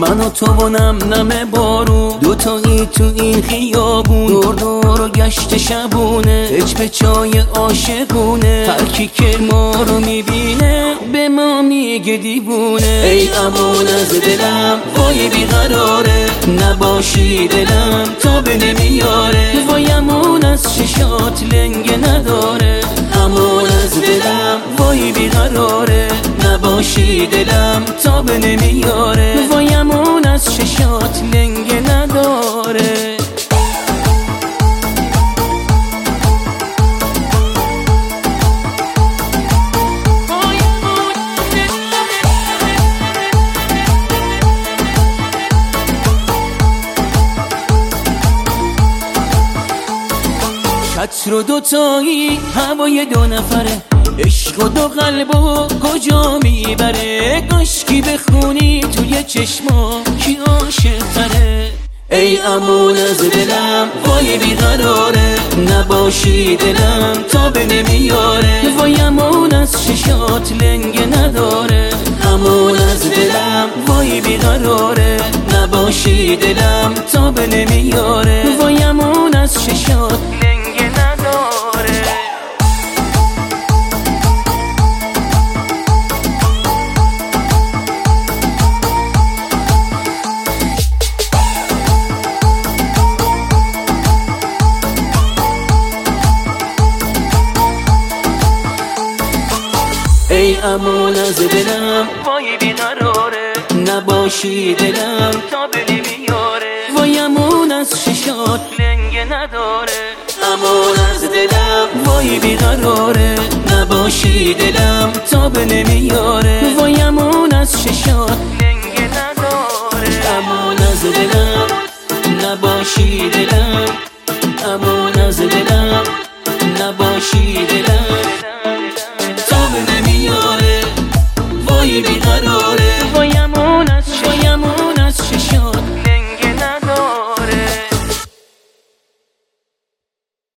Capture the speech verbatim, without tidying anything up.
من و تو و نم نم بارون، دوتایی تو این خیابون، دور دور و گشت شبونه، هج به چای عاشقونه. هر کی که ما رو میبینه به ما میگه دیوونه. ای امان از دلم وای بیقراره، نباشی دلم تا به نمیاره. وای امان از چشات لنگه نداره، امان از دلم وای بیقراره، نباشی دلم تا به نمیاره. وای امان از چشات لنگه نداره. چتر و دوتایی هوای دو نفره، عشق و دو قلب و کجا میبره. کاشکی بخونی توی چشما کی عاشق تره. ای امان از دلم وای بیقراره، نباشی دلم تا به نمیاره. وای امان از چشات لنگه نداره، امان از دلم وای بیقراره، نباشی دلم تا به نمیاره. وای امان از چشات لنگه نداره. ای امان از دلم وای بیقراره، نباشی دلم تا به نمیاره. وای امان از چشات لنگه نداره، امان از دلم وای بیقراره، نباشی دلم تا به نمیاره. وای امان از چشات لنگه نداره، امان از دلم نباشی دلم، امان